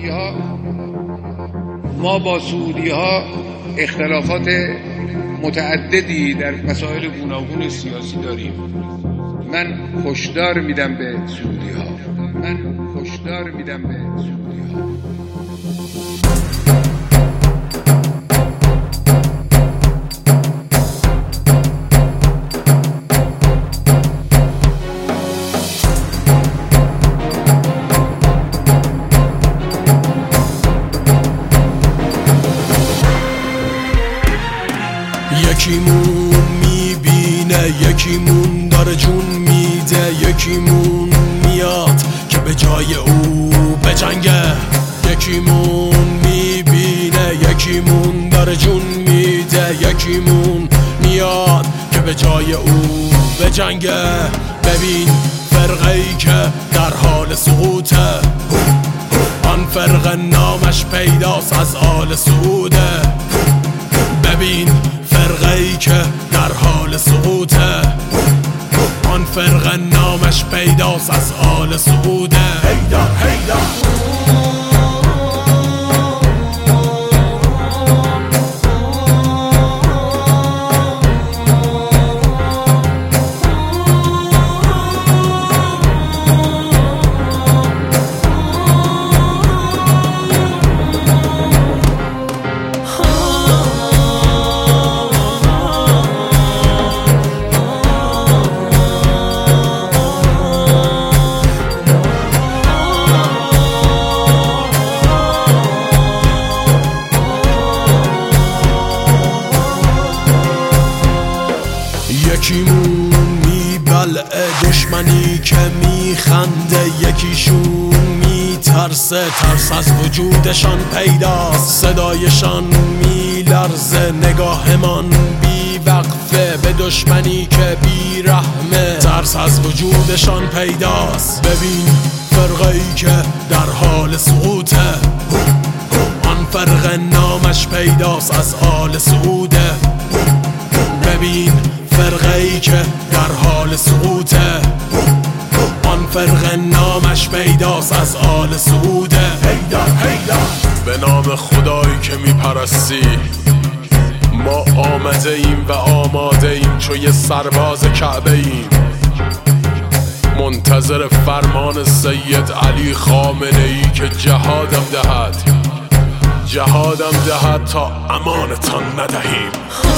سعودی ها، ما با سعودی ها اختلافات متعددی در مسائل گوناگون سیاسی داریم. من هشدار میدم به سعودی ها، یکیمون میبینه، یکیمون داره جون میده، یکیمون میاد که به جای او بجنگه. یکیمون میبینه، یکیمون داره جون میده، یکیمون میاد که به جای او بجنگه. ببین فرقه‌ای که در حال سقوطه، آن فرقه نامش پیداست از آل سعوده. ببین فرقه‌ای که در حال سقوطه، آن فرقه نامش پیداست از آل سعوده. هیدر هیدر یکیمون میبلعه دشمنی که میخنده، یکیشون میترسه ترس از وجودشان پیداست. صدایشان میلرزه، نگاهمان بیوقفه به دشمنی که بیرحمه، ترس از وجودشان پیداست. ببین فرقه‌ای که در حال سقوطه، آن فرقه نامش پیداست از آل سعوده. ببین فرقه‌ای که در حال سقوطه، آن فرقه نامش پیداست از آل سعوده. هیدر هیدر به نام خدایی که میپرستی، ما آمده ایم و آماده ایم چو یه سرباز کعبه ایم، منتظر فرمان سید علی خامنه ای که جهادم دهد تا امانتان ندهیم.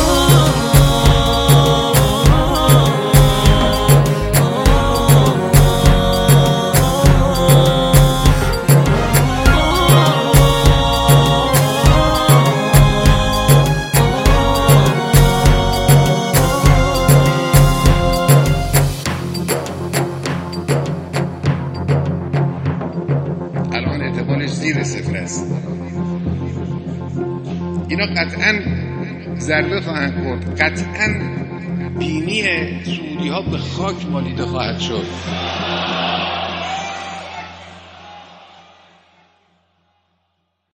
الان اعتبارش زیر صفر است. اینا قطعا ضربه خواهند خورد، قطعا بینی سعودی ها به خاک مالیده خواهد شد.